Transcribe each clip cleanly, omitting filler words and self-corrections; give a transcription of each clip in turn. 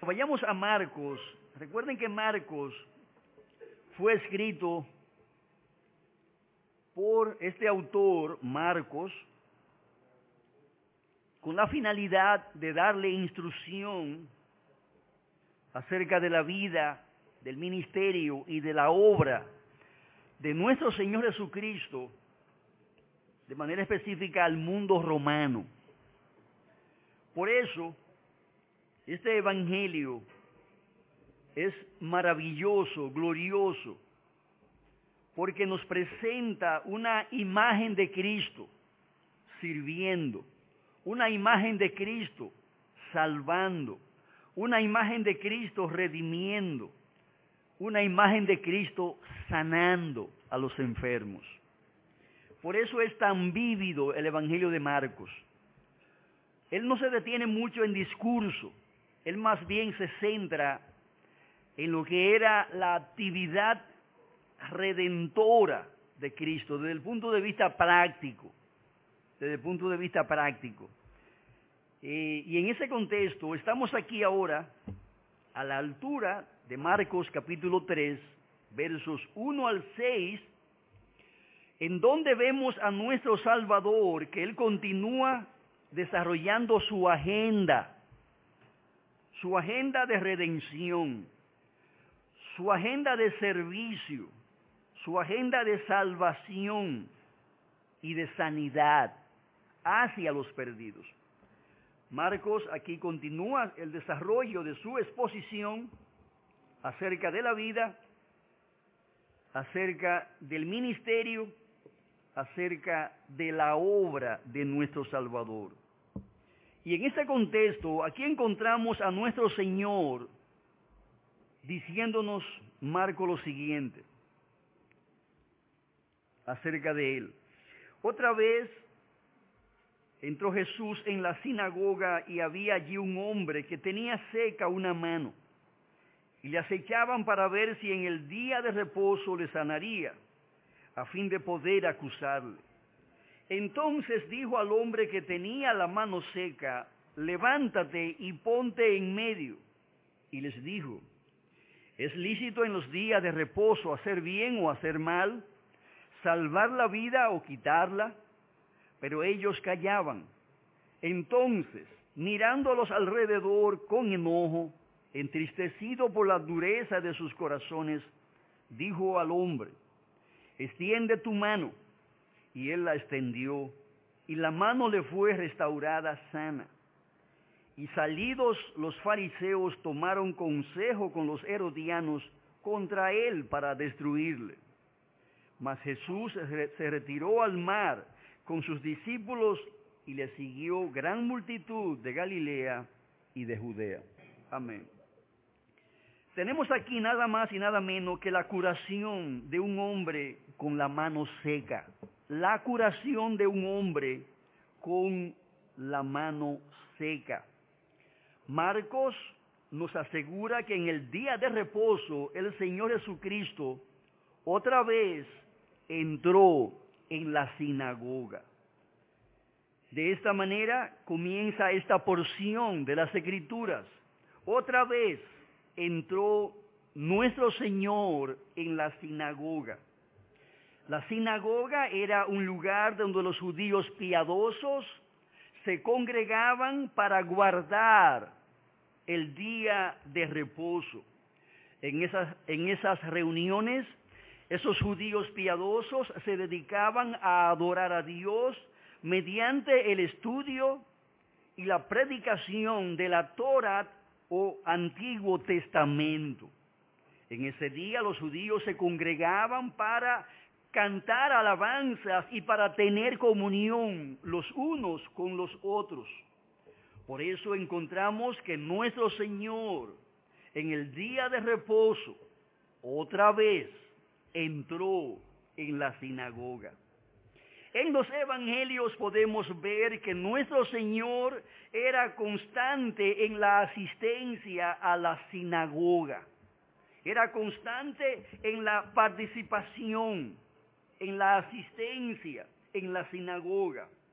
Vayamos a Marcos. Recuerden que Marcos fue escrito por este autor, Marcos, con la finalidad de darle instrucción acerca de la vida, del ministerio y de la obra de nuestro Señor Jesucristo, de manera específica al mundo romano. Por eso, este evangelio es maravilloso, glorioso, porque nos presenta una imagen de Cristo sirviendo, una imagen de Cristo salvando, una imagen de Cristo redimiendo, una imagen de Cristo sanando a los enfermos. Por eso es tan vívido el evangelio de Marcos. Él no se detiene mucho en discurso, él más bien se centra en lo que era la actividad redentora de Cristo desde el punto de vista práctico. Y en ese contexto estamos aquí ahora a la altura de Marcos capítulo 3, versos 1 al 6, en donde vemos a nuestro Salvador que Él continúa desarrollando su agenda de redención, su agenda de servicio, su agenda de salvación y de sanidad hacia los perdidos. Marcos aquí continúa el desarrollo de su exposición acerca de la vida, acerca del ministerio, acerca de la obra de nuestro Salvador. Y en este contexto, aquí encontramos a nuestro Señor diciéndonos, Marcos, lo siguiente acerca de Él. Otra vez entró Jesús en la sinagoga y había allí un hombre que tenía seca una mano. Y le acechaban para ver si en el día de reposo le sanaría, a fin de poder acusarle. Entonces dijo al hombre que tenía la mano seca, levántate y ponte en medio. Y les dijo, ¿es lícito en los días de reposo hacer bien o hacer mal, salvar la vida o quitarla? Pero ellos callaban. Entonces, mirándolos alrededor con enojo, entristecido por la dureza de sus corazones, dijo al hombre, extiende tu mano. Y él la extendió, y la mano le fue restaurada sana. Y salidos los fariseos tomaron consejo con los herodianos contra él para destruirle. Mas Jesús se retiró al mar con sus discípulos y le siguió gran multitud de Galilea y de Judea. Amén. Tenemos aquí nada más y nada menos que la curación de un hombre con la mano seca. La curación de un hombre con la mano seca. Marcos nos asegura que en el día de reposo el Señor Jesucristo otra vez entró en la sinagoga. De esta manera comienza esta porción de las Escrituras. Otra vez entró nuestro Señor en la sinagoga. La sinagoga era un lugar donde los judíos piadosos se congregaban para guardar el día de reposo. En esas reuniones, esos judíos piadosos se dedicaban a adorar a Dios mediante el estudio y la predicación de la Torá o Antiguo Testamento. En ese día los judíos se congregaban para cantar alabanzas y para tener comunión los unos con los otros. Por eso encontramos que nuestro Señor en el día de reposo otra vez entró en la sinagoga. En los evangelios podemos ver que nuestro Señor era constante en la asistencia a la sinagoga. Era constante en la participación, en la asistencia en la sinagoga.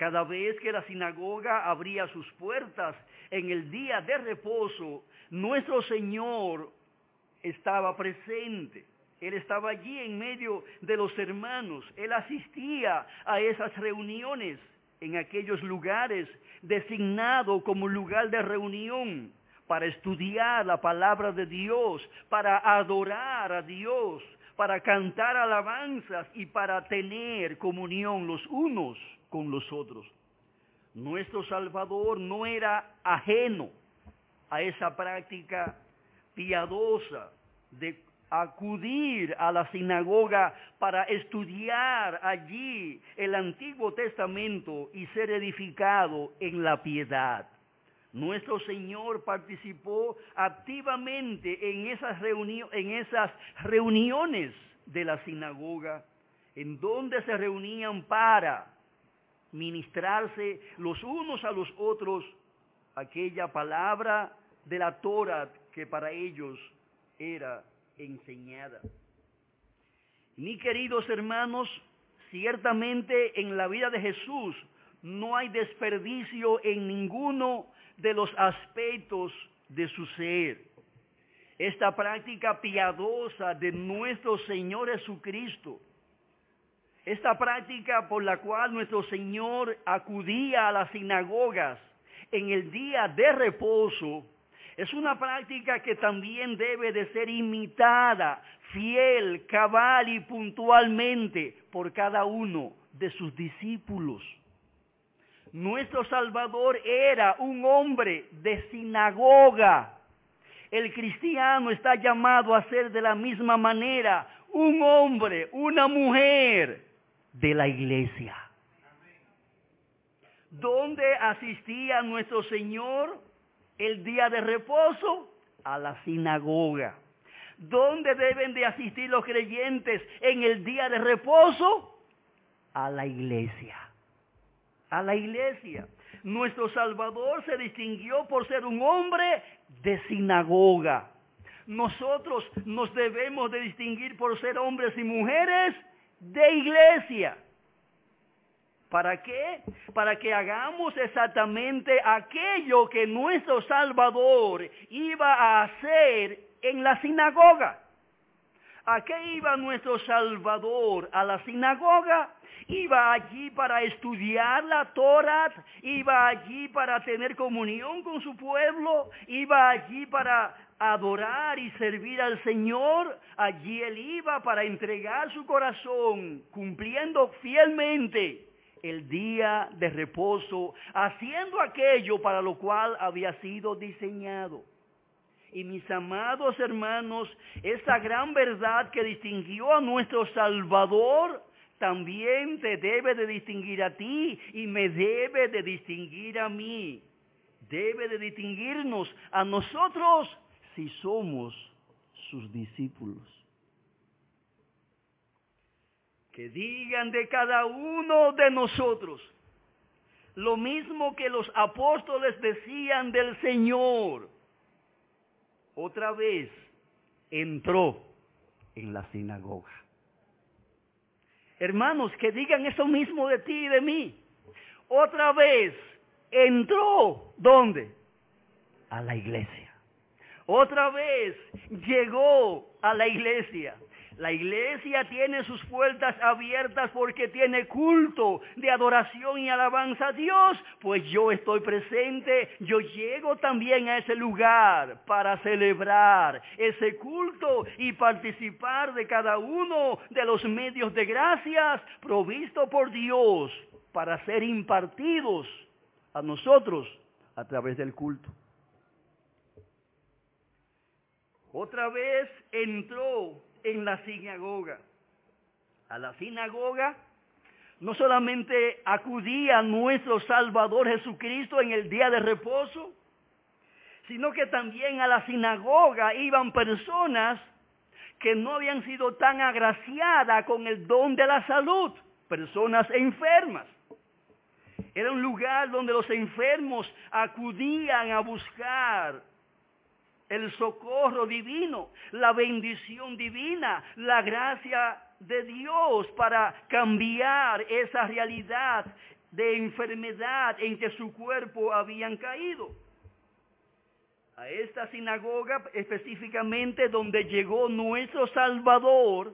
Cada vez que la sinagoga abría sus puertas en el día de reposo, nuestro Señor estaba presente. Él estaba allí en medio de los hermanos. Él asistía a esas reuniones en aquellos lugares designados como lugar de reunión para estudiar la palabra de Dios, para adorar a Dios, para cantar alabanzas y para tener comunión los unos con los otros. Nuestro Salvador no era ajeno a esa práctica piadosa de acudir a la sinagoga para estudiar allí el Antiguo Testamento y ser edificado en la piedad. Nuestro Señor participó activamente en esas reuniones de la sinagoga, en donde se reunían para ministrarse los unos a los otros aquella palabra de la Torá que para ellos era enseñada. Mis queridos hermanos, ciertamente en la vida de Jesús no hay desperdicio en ninguno de los aspectos de su ser. Esta práctica piadosa de nuestro Señor Jesucristo, esta práctica por la cual nuestro Señor acudía a las sinagogas en el día de reposo, es una práctica que también debe de ser imitada, fiel, cabal y puntualmente por cada uno de sus discípulos. Nuestro Salvador era un hombre de sinagoga. El cristiano está llamado a ser de la misma manera un hombre, una mujer de la iglesia. ¿Dónde asistía nuestro Señor el día de reposo? A la sinagoga. ¿Dónde deben de asistir los creyentes en el día de reposo? A la iglesia. A la iglesia. Nuestro Salvador se distinguió por ser un hombre de sinagoga. Nosotros nos debemos de distinguir por ser hombres y mujeres de iglesia. ¿Para qué? Para que hagamos exactamente aquello que nuestro Salvador iba a hacer en la sinagoga. ¿A qué iba nuestro Salvador? A la sinagoga. Iba allí para estudiar la Torá, iba allí para tener comunión con su pueblo, iba allí para adorar y servir al Señor. Allí él iba para entregar su corazón, cumpliendo fielmente el día de reposo, haciendo aquello para lo cual había sido diseñado. Y mis amados hermanos, esa gran verdad que distinguió a nuestro Salvador, también te debe de distinguir a ti y me debe de distinguir a mí. Debe de distinguirnos a nosotros si somos sus discípulos. Que digan de cada uno de nosotros lo mismo que los apóstoles decían del Señor. Otra vez entró en la sinagoga. Hermanos, que digan eso mismo de ti y de mí. Otra vez entró, ¿dónde? A la iglesia. Otra vez llegó a la iglesia. La iglesia tiene sus puertas abiertas porque tiene culto de adoración y alabanza a Dios. Pues yo estoy presente, yo llego también a ese lugar para celebrar ese culto y participar de cada uno de los medios de gracias provisto por Dios para ser impartidos a nosotros a través del culto. Otra vez entró en la sinagoga. A la sinagoga no solamente acudía nuestro Salvador Jesucristo en el día de reposo, sino que también a la sinagoga iban personas que no habían sido tan agraciadas con el don de la salud, personas enfermas. Era un lugar donde los enfermos acudían a buscar el socorro divino, la bendición divina, la gracia de Dios para cambiar esa realidad de enfermedad en que su cuerpo habían caído. A esta sinagoga específicamente donde llegó nuestro Salvador,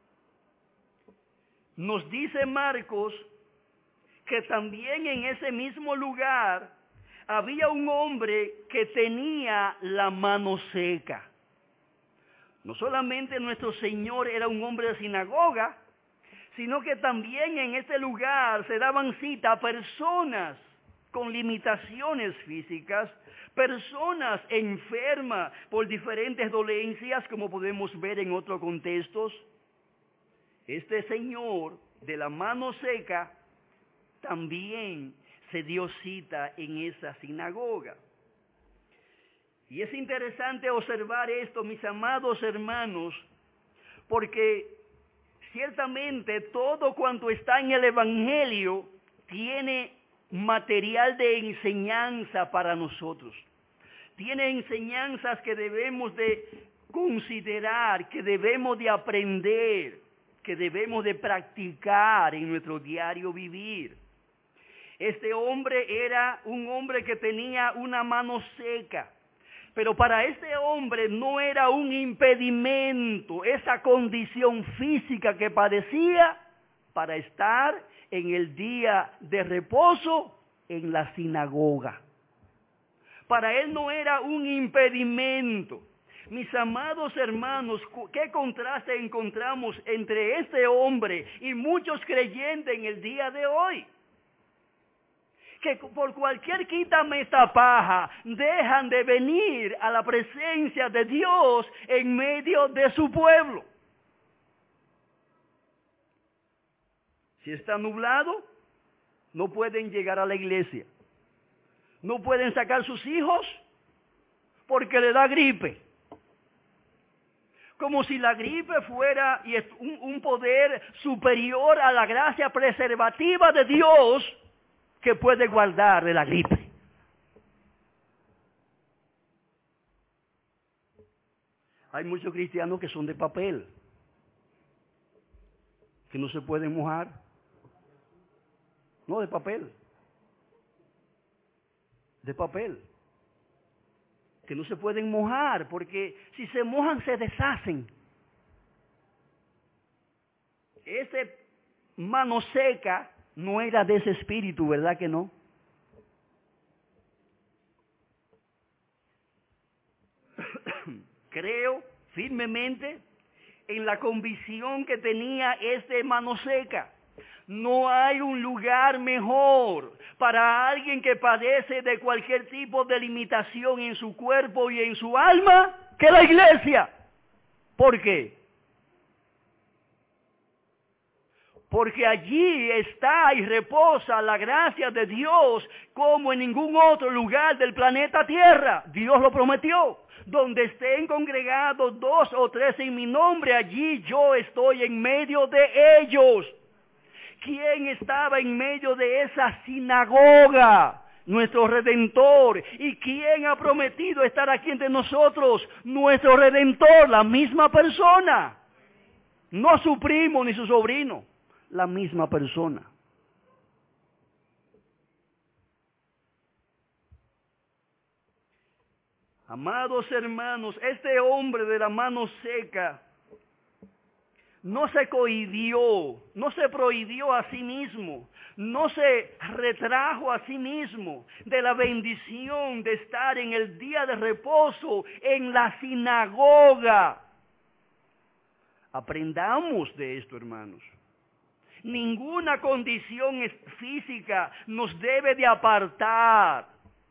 nos dice Marcos que también en ese mismo lugar había un hombre que tenía la mano seca. No solamente nuestro Señor era un hombre de sinagoga, sino que también en este lugar se daban cita a personas con limitaciones físicas, personas enfermas por diferentes dolencias, como podemos ver en otros contextos. Este señor de la mano seca también se dio cita en esa sinagoga. Y es interesante observar esto, mis amados hermanos, porque ciertamente todo cuanto está en el Evangelio tiene material de enseñanza para nosotros. Tiene enseñanzas que debemos de considerar, que debemos de aprender, que debemos de practicar en nuestro diario vivir. Este hombre era un hombre que tenía una mano seca. Pero para este hombre no era un impedimento esa condición física que padecía para estar en el día de reposo en la sinagoga. Para él no era un impedimento. Mis amados hermanos, ¿qué contraste encontramos entre este hombre y muchos creyentes en el día de hoy? Que por cualquier quítame esta paja, dejan de venir a la presencia de Dios en medio de su pueblo. Si está nublado, no pueden llegar a la iglesia. No pueden sacar sus hijos porque le da gripe. Como si la gripe fuera un poder superior a la gracia preservativa de Dios que puede guardar de la gripe. Hay muchos cristianos que son de papel, que no se pueden mojar. No, de papel. De papel. Que no se pueden mojar, porque si se mojan se deshacen. Ese mano seca no era de ese espíritu, ¿verdad que no? Creo firmemente en la convicción que tenía este mano seca. No hay un lugar mejor para alguien que padece de cualquier tipo de limitación en su cuerpo y en su alma que la iglesia. ¿Por qué? Porque allí está y reposa la gracia de Dios como en ningún otro lugar del planeta Tierra. Dios lo prometió. Donde estén congregados 2 o 3 en mi nombre, allí yo estoy en medio de ellos. ¿Quién estaba en medio de esa sinagoga? Nuestro Redentor. ¿Y quién ha prometido estar aquí entre nosotros? Nuestro Redentor, la misma persona. No su primo ni su sobrino. La misma persona. Amados hermanos, este hombre de la mano seca no se cohibió, no se prohibió a sí mismo, no se retrajo a sí mismo de la bendición de estar en el día de reposo en la sinagoga. Aprendamos de esto, hermanos. Ninguna condición física nos debe de apartar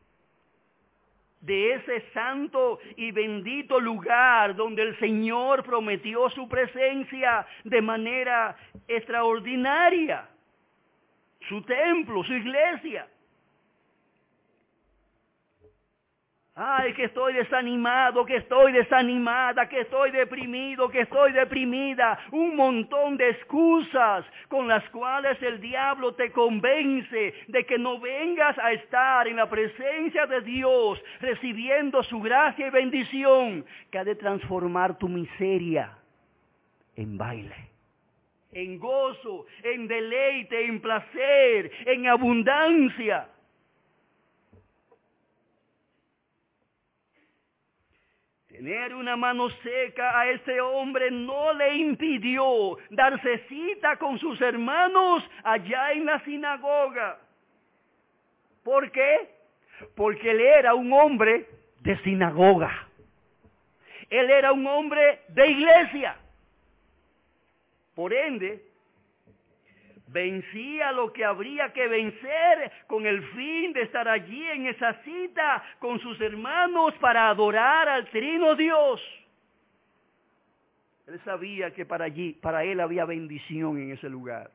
de ese santo y bendito lugar donde el Señor prometió su presencia de manera extraordinaria. Su templo, su iglesia. Ay, que estoy desanimado, que estoy desanimada, que estoy deprimido, que estoy deprimida. Un montón de excusas con las cuales el diablo te convence de que no vengas a estar en la presencia de Dios, recibiendo su gracia y bendición, que ha de transformar tu miseria en baile, en gozo, en deleite, en placer, en abundancia. Tener una mano seca a ese hombre no le impidió darse cita con sus hermanos allá en la sinagoga. ¿Por qué? Porque él era un hombre de sinagoga. Él era un hombre de iglesia. Por ende, vencía lo que habría que vencer con el fin de estar allí en esa cita con sus hermanos para adorar al Trino Dios. Él sabía que para él había bendición en ese lugar.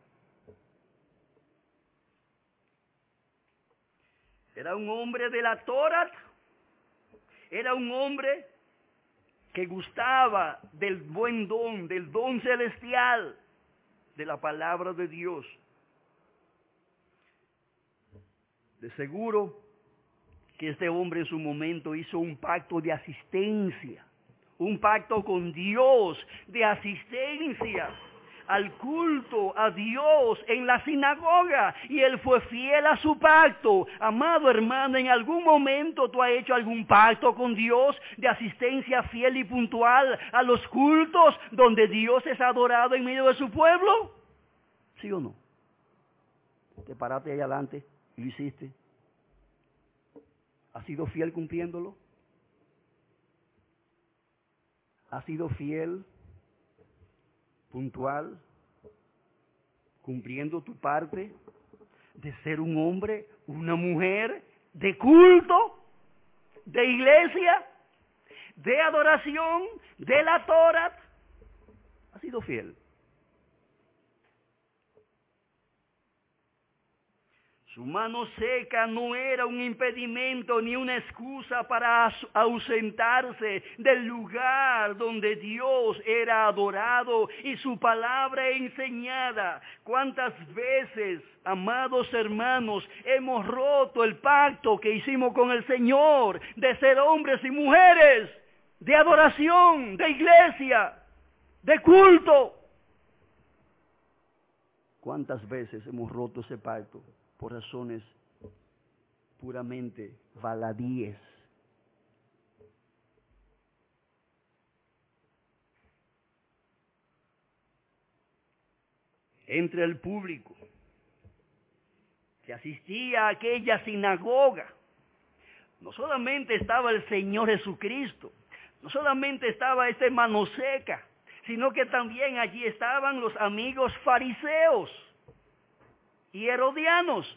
Era un hombre de la Torá, era un hombre que gustaba del buen don, del don celestial, de la palabra de Dios. De seguro que este hombre en su momento hizo un pacto de asistencia, un pacto con Dios de asistencia al culto a Dios en la sinagoga, y él fue fiel a su pacto. Amado hermano, ¿en algún momento tú has hecho algún pacto con Dios de asistencia fiel y puntual a los cultos donde Dios es adorado en medio de su pueblo? ¿Sí o no? Te paraste ahí adelante y lo hiciste. ¿Has sido fiel cumpliéndolo? ¿Has sido fiel, puntual, cumpliendo tu parte de ser un hombre, una mujer de culto, de iglesia, de adoración, de la Torá? ¿Has sido fiel? Su mano seca no era un impedimento ni una excusa para ausentarse del lugar donde Dios era adorado y su palabra enseñada. ¿Cuántas veces, amados hermanos, hemos roto el pacto que hicimos con el Señor de ser hombres y mujeres de adoración, de iglesia, de culto? ¿Cuántas veces hemos roto ese pacto por razones puramente baladíes? Entre el público que asistía a aquella sinagoga, no solamente estaba el Señor Jesucristo, no solamente estaba esta mano seca, sino que también allí estaban los amigos fariseos y herodianos.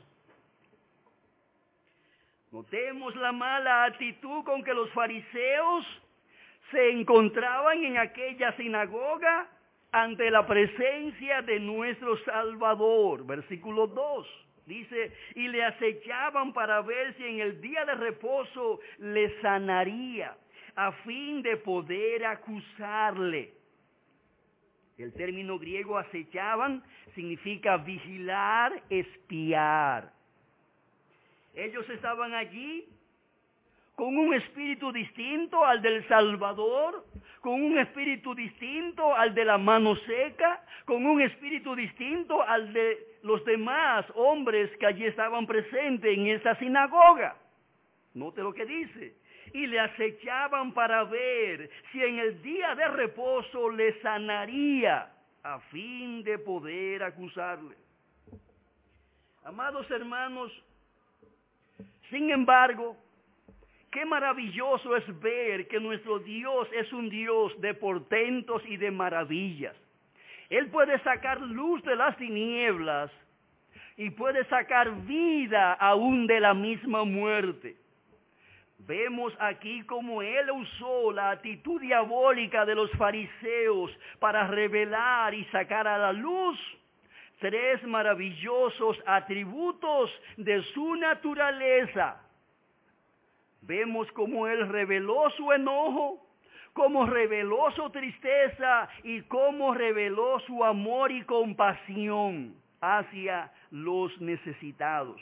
Notemos la mala actitud con que los fariseos se encontraban en aquella sinagoga ante la presencia de nuestro Salvador. Versículo 2 dice: y le acechaban para ver si en el día de reposo le sanaría, a fin de poder acusarle. El término griego acechaban significa vigilar, espiar. Ellos estaban allí con un espíritu distinto al del Salvador, con un espíritu distinto al de la mano seca, con un espíritu distinto al de los demás hombres que allí estaban presentes en esa sinagoga. Note lo que dice: y le acechaban para ver si en el día de reposo le sanaría, a fin de poder acusarle. Amados hermanos, sin embargo, qué maravilloso es ver que nuestro Dios es un Dios de portentos y de maravillas. Él puede sacar luz de las tinieblas y puede sacar vida aún de la misma muerte. Vemos aquí cómo Él usó la actitud diabólica de los fariseos para revelar y sacar a la luz tres maravillosos atributos de su naturaleza. Vemos cómo Él reveló su enojo, cómo reveló su tristeza y cómo reveló su amor y compasión hacia los necesitados.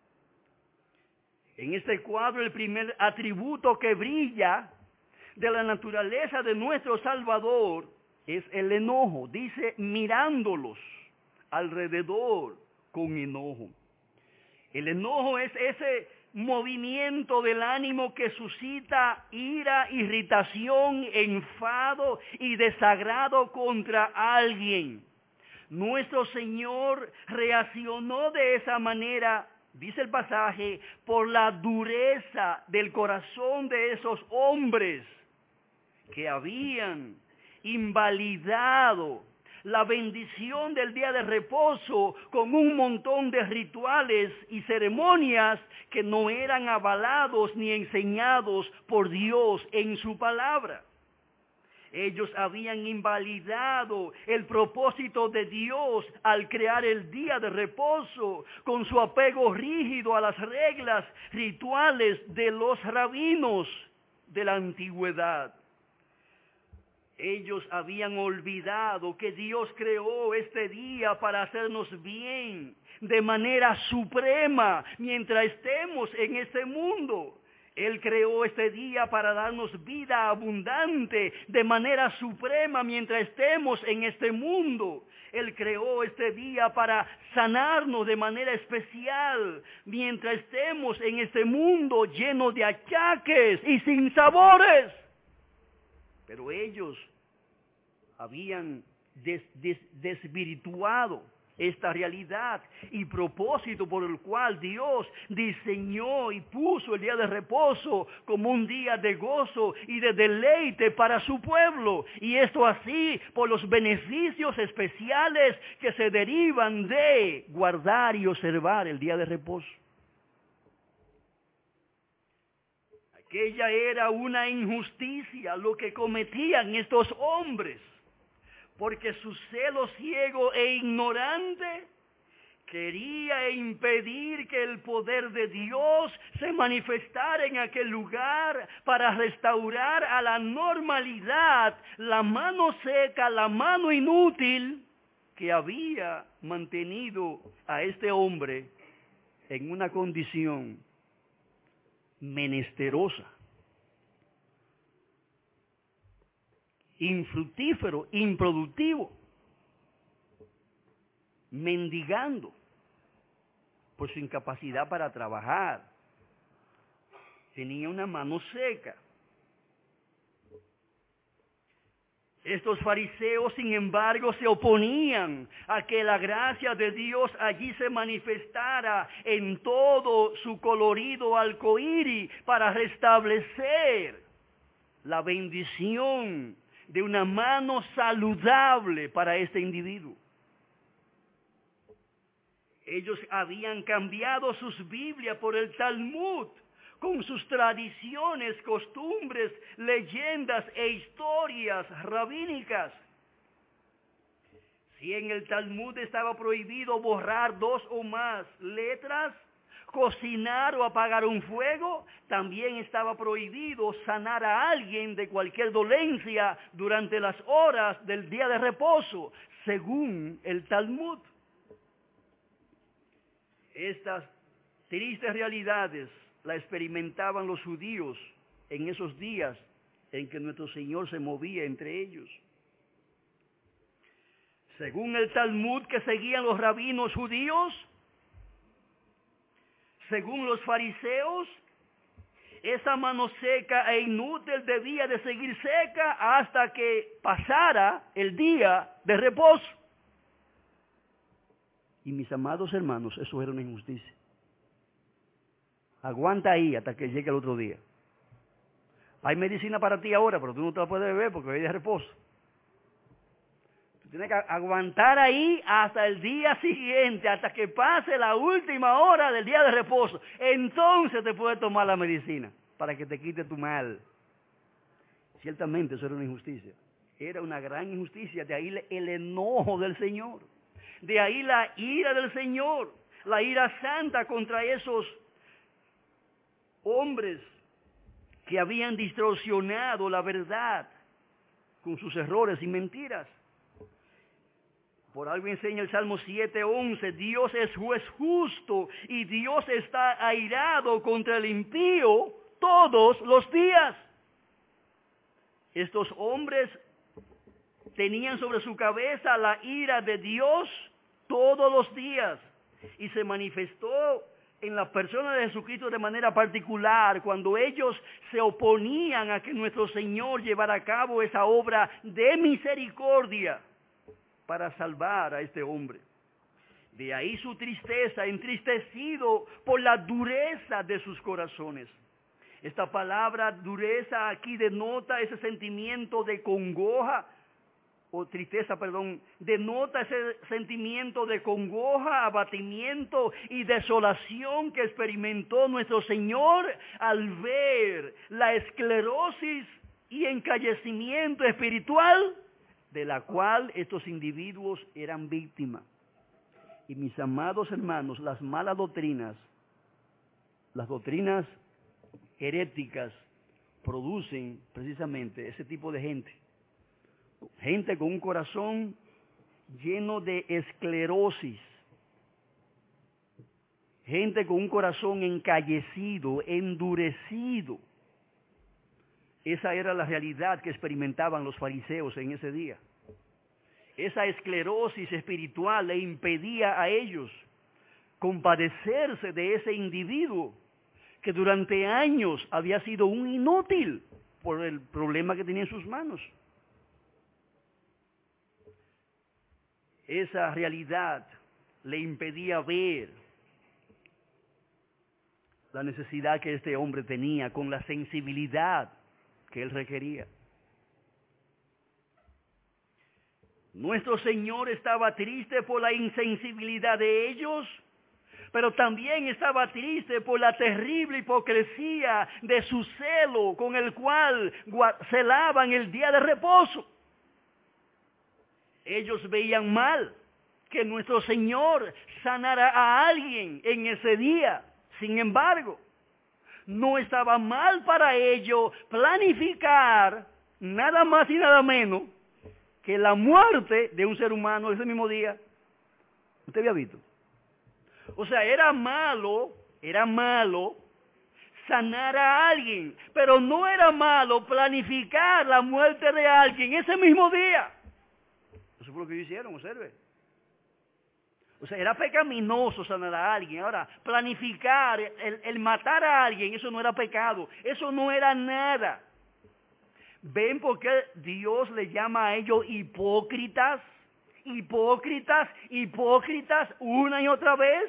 En este cuadro, el primer atributo que brilla de la naturaleza de nuestro Salvador es el enojo. Dice, mirándolos alrededor con enojo. El enojo es ese movimiento del ánimo que suscita ira, irritación, enfado y desagrado contra alguien. Nuestro Señor reaccionó de esa manera, dice el pasaje, por la dureza del corazón de esos hombres que habían invalidado la bendición del día de reposo con un montón de rituales y ceremonias que no eran avalados ni enseñados por Dios en su palabra. Ellos habían invalidado el propósito de Dios al crear el día de reposo con su apego rígido a las reglas rituales de los rabinos de la antigüedad. Ellos habían olvidado que Dios creó este día para hacernos bien de manera suprema mientras estemos en este mundo. Él creó este día para darnos vida abundante de manera suprema mientras estemos en este mundo. Él creó este día para sanarnos de manera especial mientras estemos en este mundo lleno de achaques y sin sabores. Pero ellos habían desvirtuado esta realidad y propósito por el cual Dios diseñó y puso el día de reposo como un día de gozo y de deleite para su pueblo. Y esto así por los beneficios especiales que se derivan de guardar y observar el día de reposo. Aquella era una injusticia lo que cometían estos hombres, porque su celo ciego e ignorante quería impedir que el poder de Dios se manifestara en aquel lugar para restaurar a la normalidad la mano seca, la mano inútil que había mantenido a este hombre en una condición menesterosa, infructífero, improductivo, mendigando por su incapacidad para trabajar. Tenía una mano seca. Estos fariseos, sin embargo, se oponían a que la gracia de Dios allí se manifestara en todo su colorido arcoíris para restablecer la bendición de una mano saludable para este individuo. Ellos habían cambiado sus Biblias por el Talmud, con sus tradiciones, costumbres, leyendas e historias rabínicas. Si en el Talmud estaba prohibido borrar 2 o más letras, cocinar o apagar un fuego, también estaba prohibido sanar a alguien de cualquier dolencia durante las horas del día de reposo, según el Talmud. Estas tristes realidades la experimentaban los judíos en esos días en que nuestro Señor se movía entre ellos. Según el Talmud que seguían los rabinos judíos, según los fariseos, esa mano seca e inútil debía de seguir seca hasta que pasara el día de reposo. Y mis amados hermanos, eso era una injusticia. Aguanta ahí hasta que llegue el otro día. Hay medicina para ti ahora, pero tú no te la puedes beber porque hoy es de reposo. Tú tienes que aguantar ahí hasta el día siguiente, hasta que pase la última hora del día de reposo. Entonces te puedes tomar la medicina para que te quite tu mal. Ciertamente eso era una injusticia. Era una gran injusticia. De ahí el enojo del Señor. De ahí la ira del Señor. La ira santa contra esos hombres que habían distorsionado la verdad con sus errores y mentiras. Por algo enseña el Salmo 7:11, Dios es juez justo y Dios está airado contra el impío todos los días. Estos hombres tenían sobre su cabeza la ira de Dios todos los días y se manifestó en la persona de Jesucristo de manera particular cuando ellos se oponían a que nuestro Señor llevara a cabo esa obra de misericordia para salvar a este hombre. De ahí su tristeza, entristecido por la dureza de sus corazones. Esta palabra dureza aquí denota ese sentimiento de congoja, o tristeza, perdón, denota ese sentimiento de congoja, abatimiento y desolación que experimentó nuestro Señor al ver la esclerosis y encallecimiento espiritual de la cual estos individuos eran víctimas. Y mis amados hermanos, las malas doctrinas, las doctrinas heréticas, producen precisamente ese tipo de gente. Gente con un corazón lleno de esclerosis. Gente con un corazón encallecido, endurecido. Esa era la realidad que experimentaban los fariseos en ese día. Esa esclerosis espiritual le impedía a ellos compadecerse de ese individuo que durante años había sido un inútil por el problema que tenía en sus manos. Esa realidad le impedía ver la necesidad que este hombre tenía con la sensibilidad que él requería. Nuestro Señor estaba triste por la insensibilidad de ellos, pero también estaba triste por la terrible hipocresía de su celo con el cual celaban el día de reposo. Ellos veían mal que nuestro Señor sanara a alguien en ese día. Sin embargo, no estaba mal para ellos planificar nada más y nada menos que la muerte de un ser humano ese mismo día. ¿Usted había visto? O sea, era malo sanar a alguien, pero no era malo planificar la muerte de alguien ese mismo día. Eso fue lo que ellos hicieron, observe. O sea, era pecaminoso sanar a alguien. Ahora, planificar, el matar a alguien, eso no era pecado. Eso no era nada. ¿Ven por qué Dios le llama a ellos hipócritas? Hipócritas, hipócritas, una y otra vez.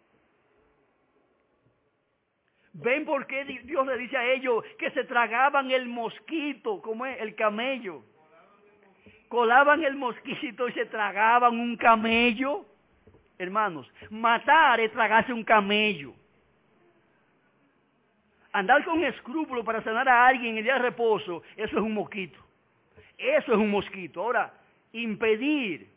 ¿Ven por qué Dios le dice a ellos que se tragaban el mosquito, como es el camello? Colaban el mosquito y se tragaban un camello. Hermanos, matar es tragarse un camello. Andar con escrúpulos para sanar a alguien en el día de reposo, eso es un mosquito. Eso es un mosquito. Ahora, impedir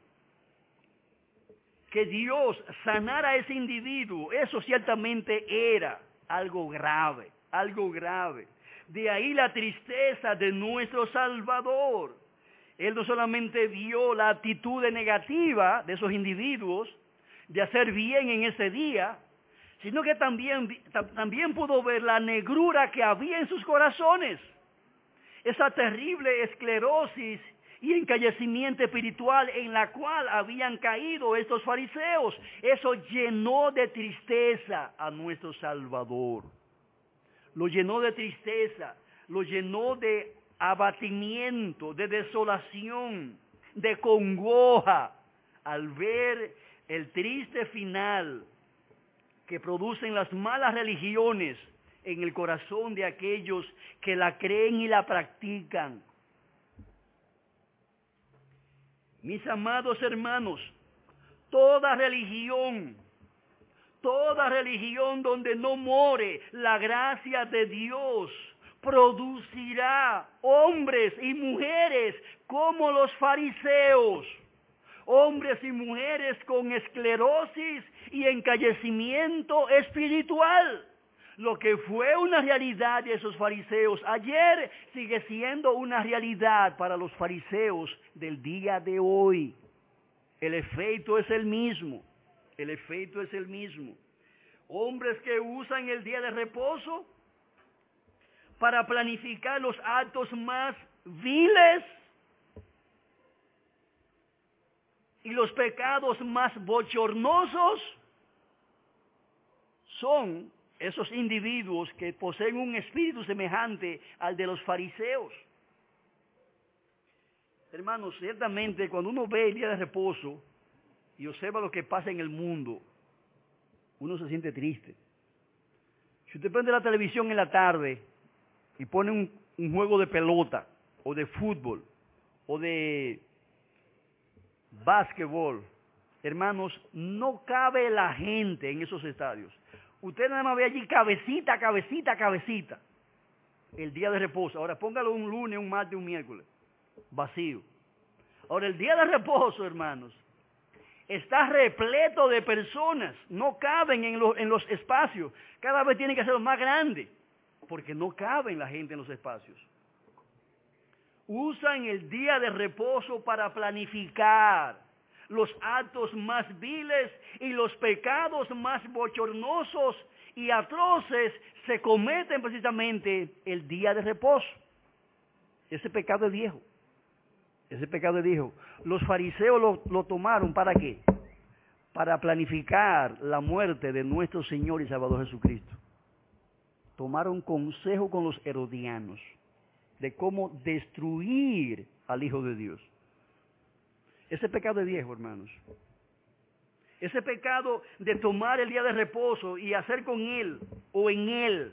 que Dios sanara a ese individuo, eso ciertamente era algo grave, algo grave. De ahí la tristeza de nuestro Salvador. Él no solamente vio la actitud negativa de esos individuos de hacer bien en ese día, sino que también pudo ver la negrura que había en sus corazones. Esa terrible esclerosis y encallecimiento espiritual en la cual habían caído estos fariseos. Eso llenó de tristeza a nuestro Salvador. Lo llenó de tristeza, lo llenó de abatimiento, de desolación, de congoja, al ver el triste final que producen las malas religiones en el corazón de aquellos que la creen y la practican. Mis amados hermanos, toda religión donde no more la gracia de Dios, producirá hombres y mujeres como los fariseos, hombres y mujeres con esclerosis y encallecimiento espiritual. Lo que fue una realidad de esos fariseos ayer sigue siendo una realidad para los fariseos del día de hoy. El efecto es el mismo. El efecto es el mismo. Hombres que usan el día de reposo para planificar los actos más viles, y los pecados más bochornosos son esos individuos que poseen un espíritu semejante al de los fariseos. Hermanos, ciertamente cuando uno ve el día de reposo y observa lo que pasa en el mundo, uno se siente triste. Si usted prende la televisión en la tarde y pone un juego de pelota, o de fútbol, o de básquetbol, hermanos, no cabe la gente en esos estadios. Usted nada más ve allí cabecita, cabecita, cabecita. El día de reposo. Ahora póngalo un lunes, un martes, un miércoles. Vacío. Ahora el día de reposo, hermanos, está repleto de personas. No caben en los espacios. Cada vez tiene que ser más grande. Porque no caben la gente en los espacios. Usan el día de reposo para planificar los actos más viles y los pecados más bochornosos y atroces se cometen precisamente el día de reposo. Ese pecado es viejo. Ese pecado es viejo. Los fariseos lo tomaron ¿para qué? Para planificar la muerte de nuestro Señor y Salvador Jesucristo. Tomaron consejo con los herodianos de cómo destruir al Hijo de Dios. Ese pecado es viejo, hermanos. Ese pecado de tomar el día de reposo y hacer con él o en él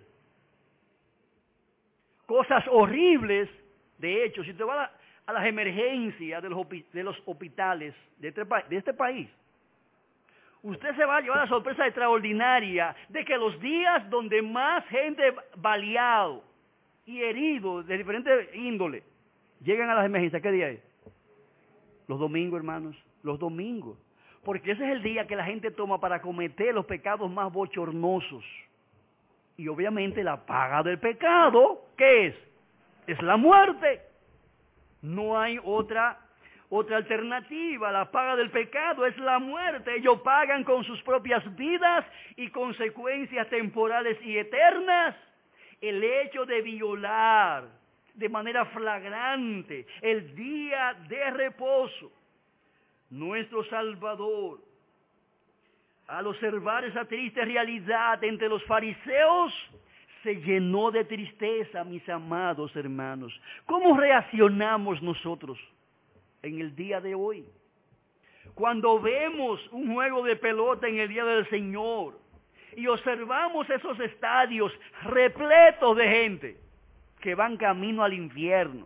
cosas horribles. De hecho, si usted va a las emergencias de los hospitales de este país, usted se va a llevar la sorpresa extraordinaria de que los días donde más gente baleado y herido de diferentes índole llegan a las emergencias, ¿qué día es? Los domingos, hermanos, los domingos. Porque ese es el día que la gente toma para cometer los pecados más bochornosos. Y obviamente la paga del pecado, ¿qué es? Es la muerte. No hay otra alternativa. La paga del pecado es la muerte. Ellos pagan con sus propias vidas y consecuencias temporales y eternas el hecho de violar de manera flagrante el día de reposo. Nuestro Salvador, al observar esa triste realidad entre los fariseos, se llenó de tristeza, mis amados hermanos. ¿Cómo reaccionamos nosotros en el día de hoy? Cuando vemos un juego de pelota en el día del Señor y observamos esos estadios repletos de gente que van camino al infierno,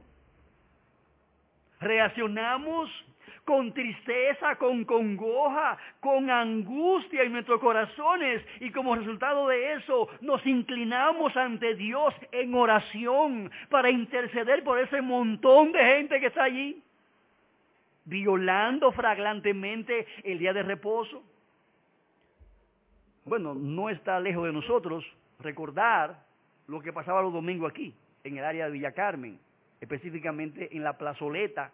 reaccionamos con tristeza, con congoja, con angustia en nuestros corazones, y como resultado de eso nos inclinamos ante Dios en oración para interceder por ese montón de gente que está allí, violando flagrantemente el día de reposo. Bueno, no está lejos de nosotros recordar lo que pasaba los domingos aquí, en el área de Villa Carmen, específicamente en la plazoleta.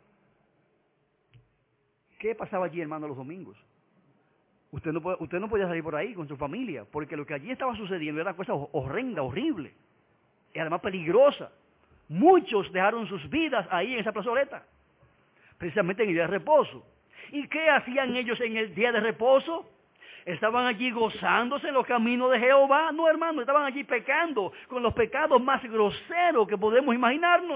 ¿Qué pasaba allí, hermano, los domingos? Usted no podía salir por ahí con su familia, porque lo que allí estaba sucediendo era una cosa horrenda, horrible, y además peligrosa. Muchos dejaron sus vidas ahí en esa plazoleta, precisamente en el día de reposo. ¿Y qué hacían ellos en el día de reposo? ¿Estaban allí gozándose en los caminos de Jehová? No, hermano, estaban allí pecando con los pecados más groseros que podemos imaginarnos.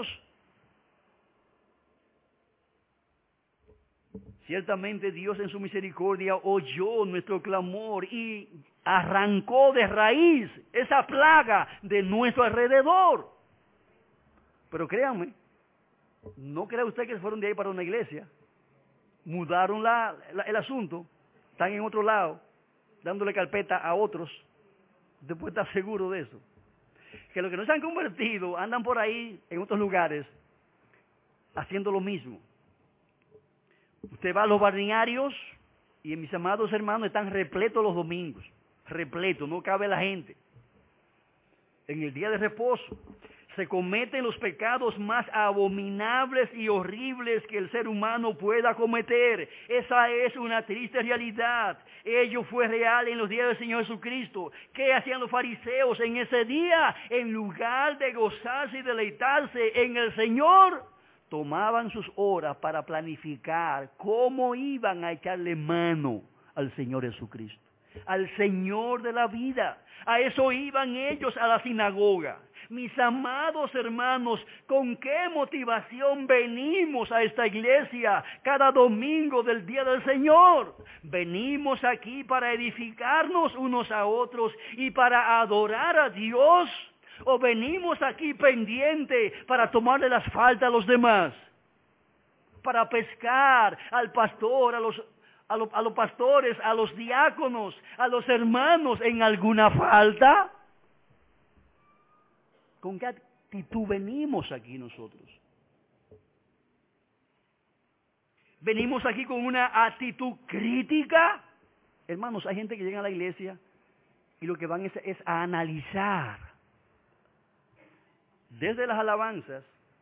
Ciertamente Dios en su misericordia oyó nuestro clamor y arrancó de raíz esa plaga de nuestro alrededor. Pero créanme, no crea usted que fueron de ahí para una iglesia. Mudaron el asunto, están en otro lado, dándole carpeta a otros. Usted puede estar seguro de eso. Que los que no se han convertido andan por ahí en otros lugares haciendo lo mismo. Usted va a los balnearios y mis amados hermanos están repletos los domingos. Repletos, no cabe la gente. En el día de reposo se cometen los pecados más abominables y horribles que el ser humano pueda cometer. Esa es una triste realidad. Ello fue real en los días del Señor Jesucristo. ¿Qué hacían los fariseos en ese día? En lugar de gozarse y deleitarse en el Señor, tomaban sus horas para planificar cómo iban a echarle mano al Señor Jesucristo, al Señor de la vida. A eso iban ellos a la sinagoga. Mis amados hermanos, ¿con qué motivación venimos a esta iglesia cada domingo del Día del Señor? Venimos aquí para edificarnos unos a otros y para adorar a Dios. ¿O venimos aquí pendiente para tomarle las faltas a los demás? Para pescar al pastor, a los pastores, a los diáconos, a los hermanos en alguna falta. ¿Con qué actitud venimos aquí nosotros? ¿Venimos aquí con una actitud crítica? Hermanos, hay gente que llega a la iglesia y lo que van es a analizar. Desde las alabanzas,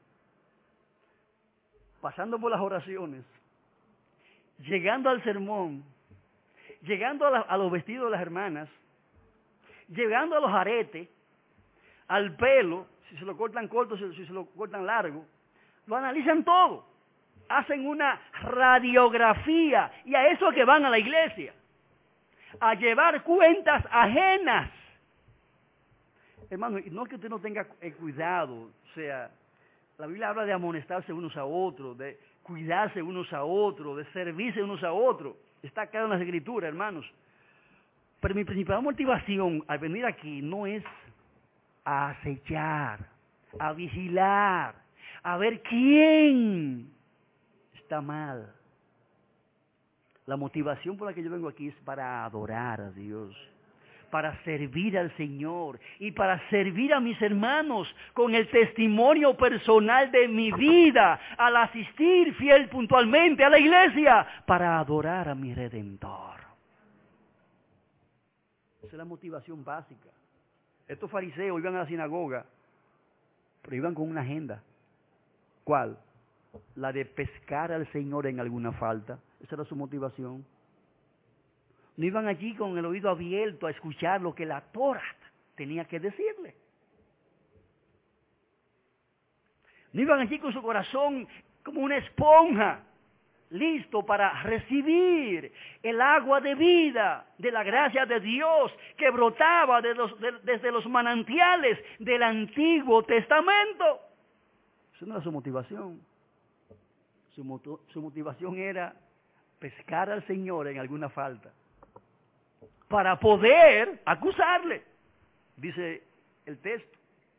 pasando por las oraciones, llegando al sermón, llegando a los vestidos de las hermanas, llegando a los aretes, al pelo, si se lo cortan corto, si se lo cortan largo, lo analizan todo, hacen una radiografía, y a eso es que van a la iglesia, a llevar cuentas ajenas. Hermano, no es que usted no tenga cuidado, o sea, la Biblia habla de amonestarse unos a otros, de cuidarse unos a otros, de servirse unos a otros. Está claro en las Escrituras, hermanos. Pero mi principal motivación al venir aquí no es a acechar, a vigilar, a ver quién está mal. La motivación por la que yo vengo aquí es para adorar a Dios, para servir al Señor y para servir a mis hermanos con el testimonio personal de mi vida al asistir fiel puntualmente a la iglesia para adorar a mi Redentor. Esa es la motivación básica. Estos fariseos iban a la sinagoga, pero iban con una agenda. ¿Cuál? La de pescar al Señor en alguna falta. Esa era su motivación. No iban allí con el oído abierto a escuchar lo que la Torá tenía que decirle. No iban allí con su corazón como una esponja, listo para recibir el agua de vida, de la gracia de Dios que brotaba desde los manantiales del Antiguo Testamento. Esa no era su motivación. Su motivación era pescar al Señor en alguna falta, para poder acusarle, dice el texto.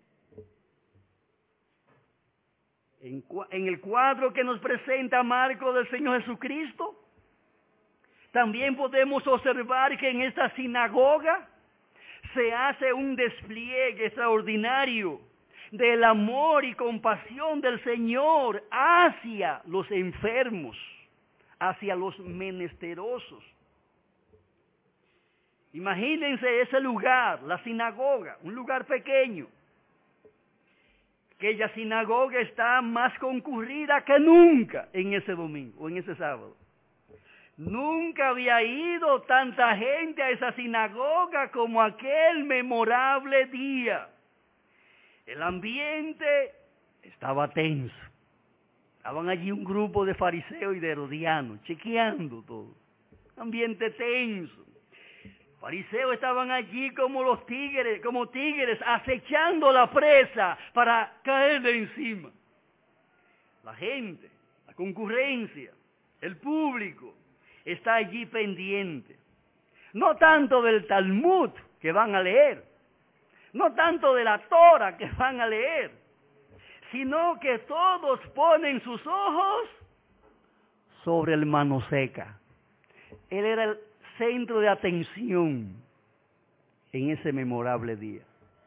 En el cuadro que nos presenta Marcos del Señor Jesucristo, también podemos observar que en esta sinagoga se hace un despliegue extraordinario del amor y compasión del Señor hacia los enfermos, hacia los menesterosos. Imagínense ese lugar, la sinagoga, un lugar pequeño. Aquella sinagoga está más concurrida que nunca en ese domingo o en ese sábado. Nunca había ido tanta gente a esa sinagoga como aquel memorable día. El ambiente estaba tenso. Estaban allí un grupo de fariseos y de herodianos chequeando todo. Ambiente tenso. Fariseos estaban allí como tigres, acechando la presa para caerle encima. La gente, la concurrencia, el público, está allí pendiente. No tanto del Talmud que van a leer, no tanto de la Torá que van a leer, sino que todos ponen sus ojos sobre el mano seca. Él era el centro de atención en ese memorable día.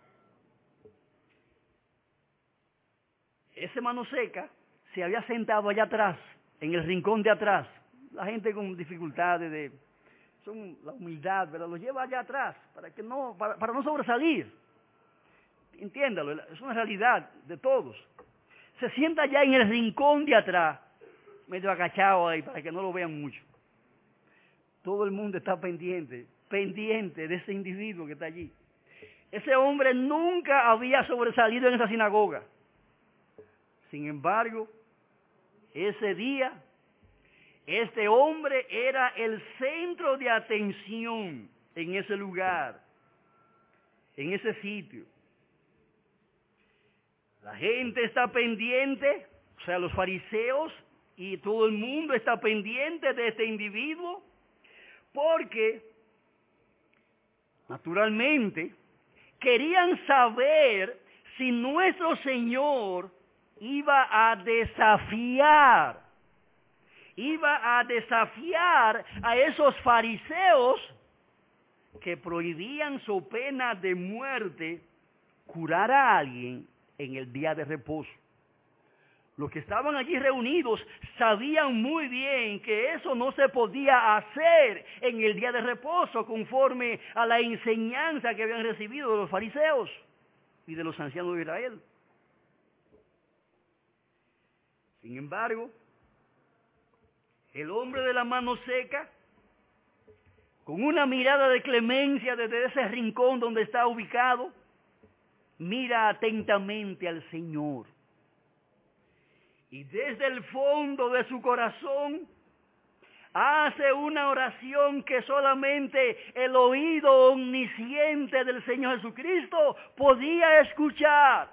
Ese mano seca se había sentado allá atrás, en el rincón de atrás. La gente con dificultades son la humildad, ¿verdad? Lo lleva allá atrás para no sobresalir. Entiéndalo, es una realidad de todos. Se sienta allá en el rincón de atrás, medio agachado ahí para que no lo vean mucho. Todo el mundo está pendiente de ese individuo que está allí. Ese hombre nunca había sobresalido en esa sinagoga. Sin embargo, Ese día, este hombre era el centro de atención en ese lugar, en ese sitio. La gente está pendiente, o sea, los fariseos y todo el mundo está pendiente de este individuo, porque naturalmente querían saber si nuestro Señor iba a desafiar a esos fariseos que prohibían su pena de muerte curar a alguien en el día de reposo. Los que estaban allí reunidos sabían muy bien que eso no se podía hacer en el día de reposo conforme a la enseñanza que habían recibido de los fariseos y de los ancianos de Israel. Sin embargo, el hombre de la mano seca, con una mirada de clemencia desde ese rincón donde está ubicado, mira atentamente al Señor. Y desde el fondo de su corazón hace una oración que solamente el oído omnisciente del Señor Jesucristo podía escuchar.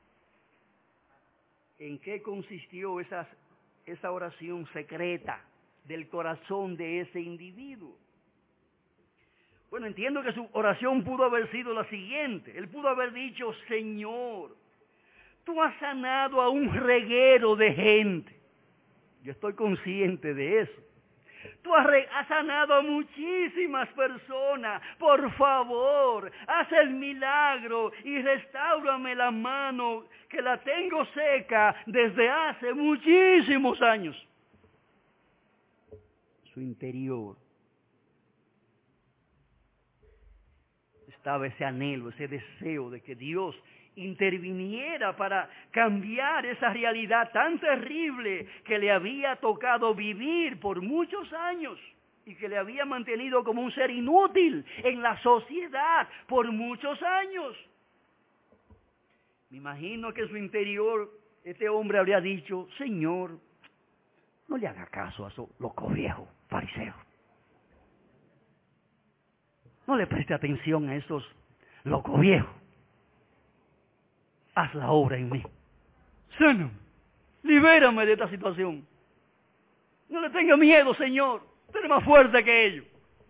¿En qué consistió esa oración secreta del corazón de ese individuo? Bueno, entiendo que su oración pudo haber sido la siguiente. Él pudo haber dicho: Señor, tú has sanado a un reguero de gente. Yo estoy consciente de eso. Tú has sanado a muchísimas personas. Por favor, haz el milagro y restáurame la mano, que la tengo seca desde hace muchísimos años. Su interior estaba ese anhelo, ese deseo de que Dios interviniera para cambiar esa realidad tan terrible que le había tocado vivir por muchos años y que le había mantenido como un ser inútil en la sociedad por muchos años. Me imagino que en su interior este hombre habría dicho: Señor, no le haga caso a esos locos viejos fariseos. No le preste atención a esos locos viejos. Haz la obra en mí. Sáname, libérame de esta situación. No le tenga miedo, Señor. Tú eres más fuerte que ellos.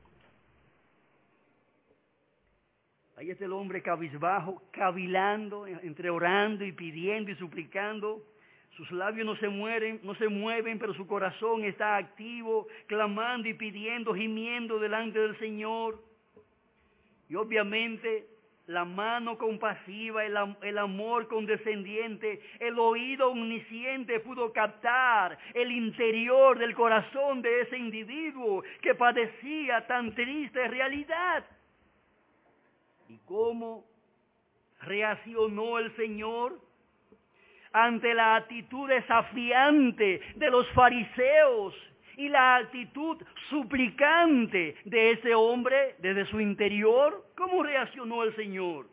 Ahí está el hombre cabizbajo, cavilando, entre orando y pidiendo y suplicando. Sus labios no se mueven, pero su corazón está activo, clamando y pidiendo, gimiendo delante del Señor. Y obviamente la mano compasiva, el amor condescendiente, el oído omnisciente pudo captar el interior del corazón de ese individuo que padecía tan triste realidad. ¿Y cómo reaccionó el Señor ante la actitud desafiante de los fariseos y la actitud suplicante de ese hombre desde su interior? ¿Cómo reaccionó el Señor?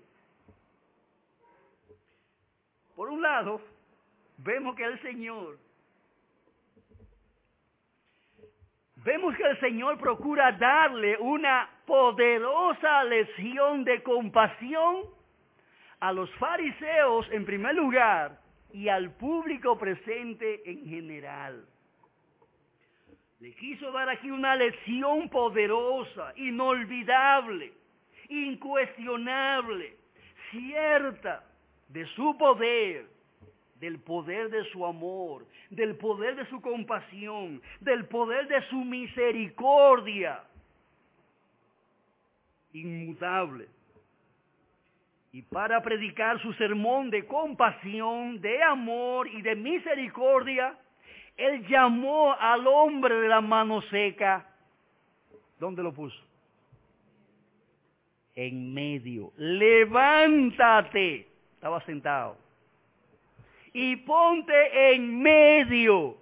Por un lado, vemos que el Señor procura darle una poderosa lección de compasión a los fariseos en primer lugar y al público presente en general. Le quiso dar aquí una lección poderosa, inolvidable, incuestionable, cierta de su poder, del poder de su amor, del poder de su compasión, del poder de su misericordia, inmutable. Y para predicar su sermón de compasión, de amor y de misericordia, Él llamó al hombre de la mano seca. ¿Dónde lo puso? En medio. Levántate. Estaba sentado. Y ponte en medio.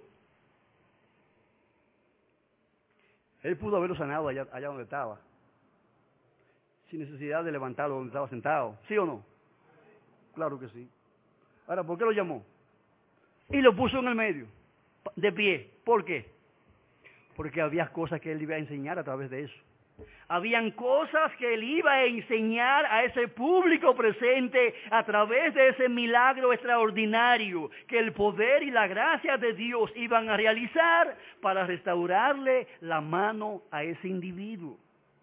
Él pudo haberlo sanado allá donde estaba, sin necesidad de levantarlo donde estaba sentado. ¿Sí o no? Claro que sí. Ahora, ¿por qué lo llamó? Y lo puso en el medio. de pie. ¿Por qué? Porque había cosas que él iba a enseñar a través de eso. Habían cosas que él iba a enseñar a ese público presente a través de ese milagro extraordinario que el poder y la gracia de Dios iban a realizar para restaurarle la mano a ese individuo.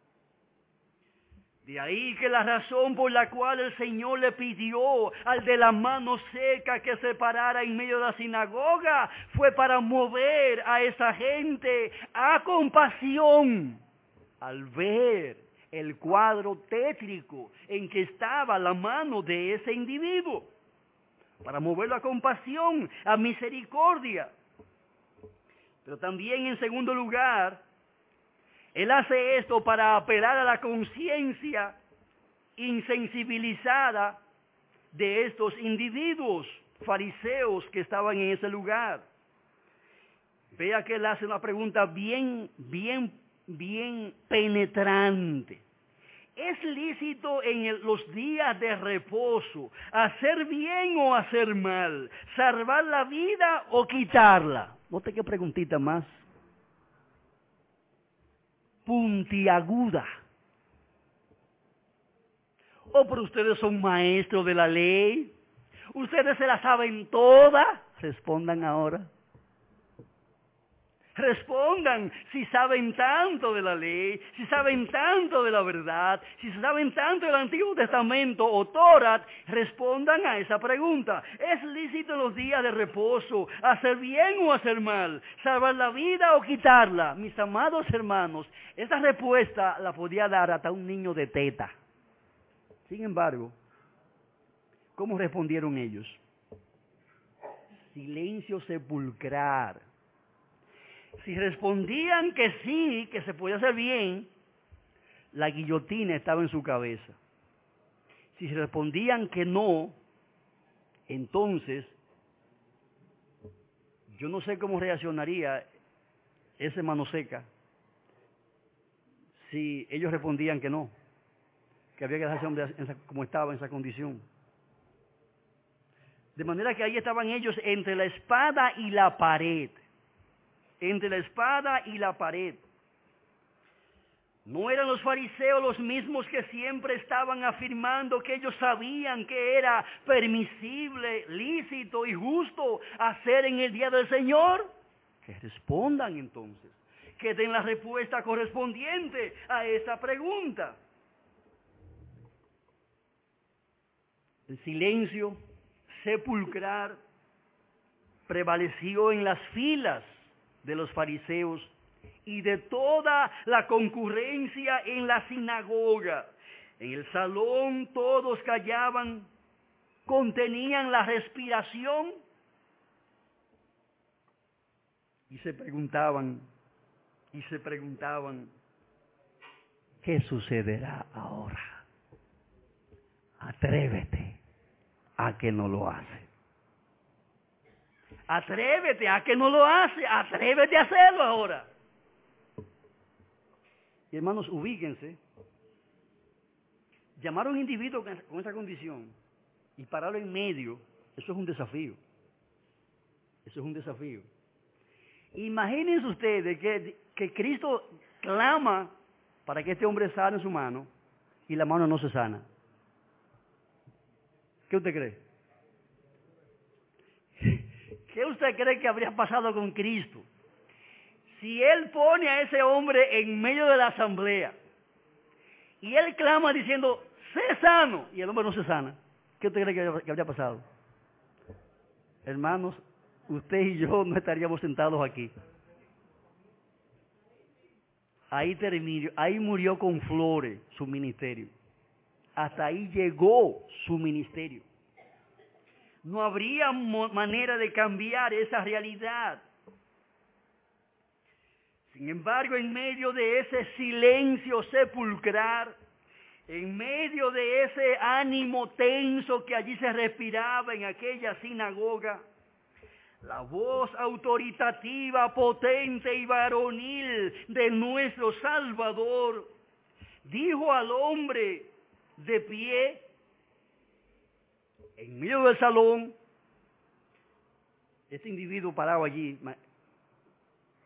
De ahí que la razón por la cual el Señor le pidió al de la mano seca que se parara en medio de la sinagoga fue para mover a esa gente a compasión al ver el cuadro tétrico en que estaba la mano de ese individuo, para moverlo a compasión, a misericordia. Pero también en segundo lugar, él hace esto para apelar a la conciencia insensibilizada de estos individuos fariseos que estaban en ese lugar. Vea que él hace una pregunta bien penetrante. ¿Es lícito en los días de reposo hacer bien o hacer mal? ¿Salvar la vida o quitarla? Note qué preguntita más puntiaguda. Oh, pero ustedes son maestros de la ley. Ustedes se la saben toda. Respondan ahora. Respondan si saben tanto de la ley, si saben tanto de la verdad, si saben tanto del Antiguo Testamento o Torah, respondan a esa pregunta. ¿Es lícito en los días de reposo hacer bien o hacer mal? ¿Salvar la vida o quitarla? Mis amados hermanos, esa respuesta la podía dar hasta un niño de teta. Sin embargo, ¿cómo respondieron ellos? Silencio sepulcral. Si respondían que sí, que se podía hacer bien, la guillotina estaba en su cabeza. Si respondían que no, entonces yo no sé cómo reaccionaría ese mano seca si ellos respondían que no, que había que dejarse como estaba en esa condición. De manera que ahí estaban ellos entre la espada y la pared. Entre la espada y la pared. ¿No eran los fariseos los mismos que siempre estaban afirmando que ellos sabían que era permisible, lícito y justo hacer en el día del Señor? Que respondan entonces, que den la respuesta correspondiente a esa pregunta. El silencio sepulcral prevaleció en las filas de los fariseos y de toda la concurrencia en la sinagoga. En el salón todos callaban, contenían la respiración y se preguntaban, ¿qué sucederá ahora? Atrévete a que no lo hace. Atrévete a que no lo hace, atrévete a hacerlo ahora. Y hermanos, ubíquense. Llamar a un individuo con esa condición y pararlo en medio, eso es un desafío. Eso es un desafío. Imagínense ustedes que Cristo clama para que este hombre sane su mano y la mano no se sana. ¿Qué usted cree? ¿Qué usted cree que habría pasado con Cristo si Él pone a ese hombre en medio de la asamblea y Él clama diciendo, sé sano, y el hombre no se sana? ¿Qué usted cree que habría pasado? Hermanos, usted y yo no estaríamos sentados aquí. Ahí murió con flores su ministerio. Hasta ahí llegó su ministerio. No habría manera de cambiar esa realidad. Sin embargo, en medio de ese silencio sepulcral, en medio de ese ánimo tenso que allí se respiraba en aquella sinagoga, la voz autoritativa, potente y varonil de nuestro Salvador dijo al hombre de pie en medio del salón, este individuo parado allí,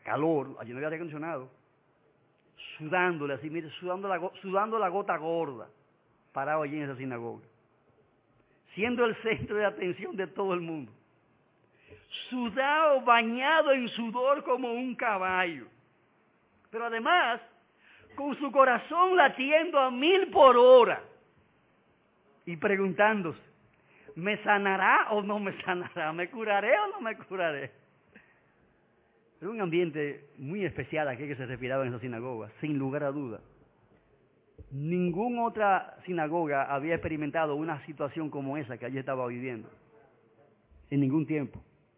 calor, allí no había aire acondicionado, sudándole así, mire, sudando la gota gorda, parado allí en esa sinagoga, siendo el centro de atención de todo el mundo, sudado, bañado en sudor como un caballo, pero además, con su corazón latiendo a 1000 por hora, y preguntándose, ¿me sanará o no me sanará? ¿Me curaré o no me curaré? Era un ambiente muy especial aquel que se respiraba en esa sinagoga, sin lugar a duda. Ninguna otra sinagoga había experimentado una situación como esa que allí estaba viviendo, en ningún tiempo.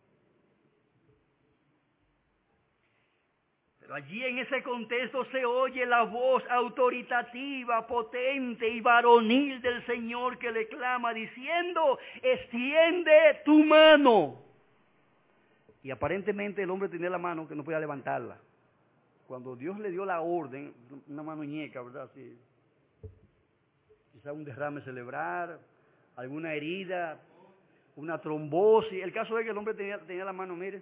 Pero allí en ese contexto se oye la voz autoritativa, potente y varonil del Señor que le clama diciendo, extiende tu mano. Y aparentemente el hombre tenía la mano que no podía levantarla. Cuando Dios le dio la orden, una mano ñeca, ¿verdad? Sí. Quizá un derrame cerebral, alguna herida, una trombosis. El caso es que el hombre tenía la mano, mire,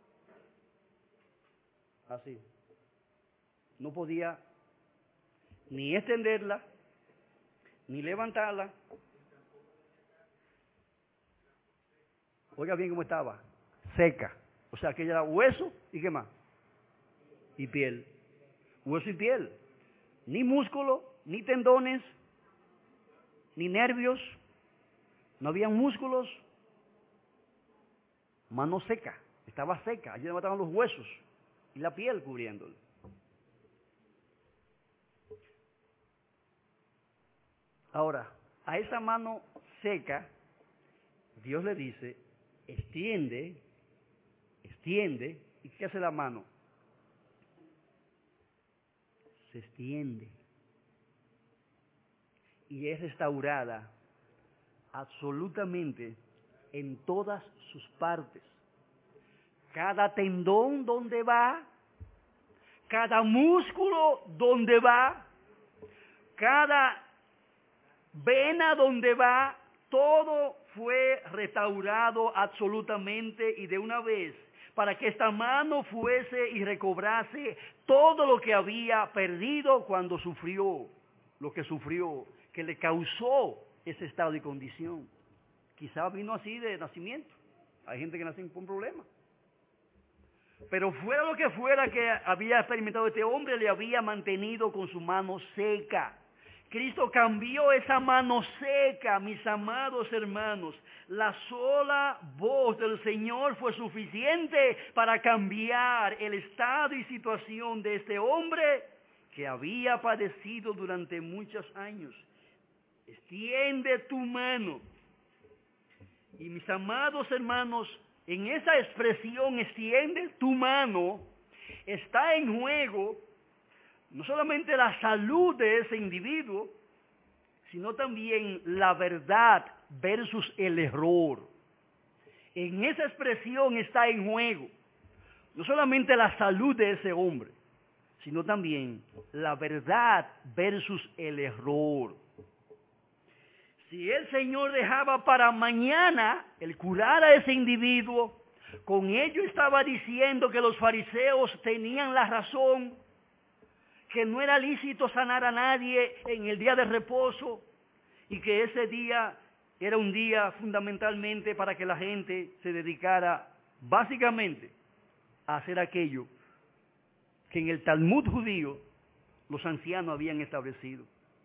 así. No podía ni extenderla, ni levantarla. Oiga bien cómo estaba, seca. O sea, que ella era hueso y ¿qué más? Y piel. Hueso y piel. Ni músculo, ni tendones, ni nervios. No habían músculos. Mano seca. Estaba seca. Allí estaban los huesos y la piel cubriéndolo. Ahora, a esa mano seca, Dios le dice, extiende, ¿y qué hace la mano? Se extiende y es restaurada absolutamente en todas sus partes. Cada tendón donde va, cada músculo donde va, cada vena donde va, todo fue restaurado absolutamente y de una vez, para que esta mano fuese y recobrase todo lo que había perdido cuando sufrió, lo que sufrió, que le causó ese estado y condición. Quizá vino así de nacimiento. Hay gente que nace con problemas. Pero fuera lo que fuera que había experimentado este hombre, le había mantenido con su mano seca. Cristo cambió esa mano seca, mis amados hermanos. La sola voz del Señor fue suficiente para cambiar el estado y situación de este hombre que había padecido durante muchos años. Extiende tu mano. Y mis amados hermanos, en esa expresión, extiende tu mano, está en juego no solamente la salud de ese individuo, sino también la verdad versus el error. En esa expresión está en juego no solamente la salud de ese hombre, sino también la verdad versus el error. Si el Señor dejaba para mañana el curar a ese individuo, con ello estaba diciendo que los fariseos tenían la razón, que no era lícito sanar a nadie en el día de reposo y que ese día era un día fundamentalmente para que la gente se dedicara básicamente a hacer aquello que en el Talmud judío los ancianos habían establecido.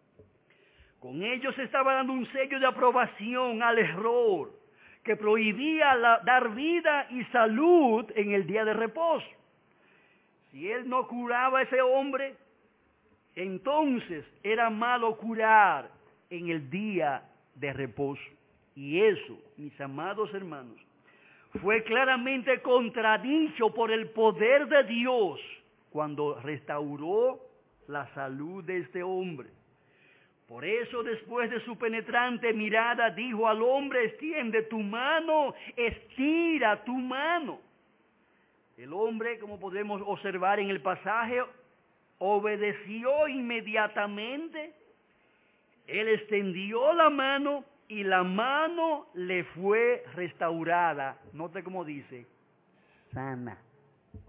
Con ellos se estaba dando un sello de aprobación al error que prohibía dar vida y salud en el día de reposo. Si él no curaba a ese hombre, entonces era malo curar en el día de reposo. Y eso, mis amados hermanos, fue claramente contradicho por el poder de Dios cuando restauró la salud de este hombre. Por eso, después de su penetrante mirada, dijo al hombre, extiende tu mano, estira tu mano. El hombre, como podemos observar en el pasaje, obedeció inmediatamente. Él extendió la mano y la mano le fue restaurada. Note cómo dice, sana.